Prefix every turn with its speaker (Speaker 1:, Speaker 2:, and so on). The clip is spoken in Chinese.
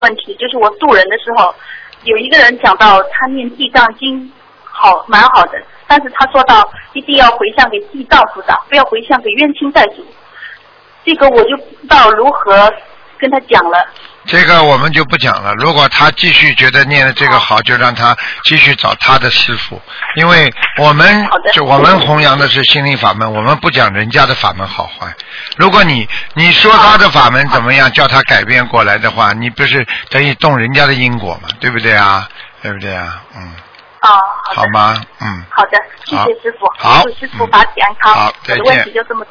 Speaker 1: 问题，就是我渡人的时候，有一个人讲到他念地藏经好蛮好的，但是他说到一定要回向给地藏菩萨，不要回向给冤亲债主。这个我就不知道如何跟他讲了。
Speaker 2: 这个我们就不讲了。如果他继续觉得念的这个好，就让他继续找他的师父，因为我们弘扬的是心灵法门，我们不讲人家的法门好坏。如果你说他的法门怎么样，叫他改变过来的话，你不是等于动人家的因果嘛，对不对啊？对不对啊？好吗？
Speaker 1: 好的，谢谢师父，
Speaker 2: 好，
Speaker 1: 祝师父法体安康。
Speaker 2: 好，再见。
Speaker 1: 我的问题就这么多。